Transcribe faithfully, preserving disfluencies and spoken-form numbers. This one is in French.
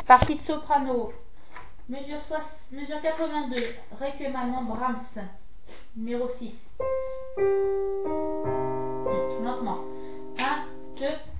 Partie de soprano. Mesure, mesure quatre-vingt-deux. Requiem allemand Brahms. Numéro six. Lentement. un, deux,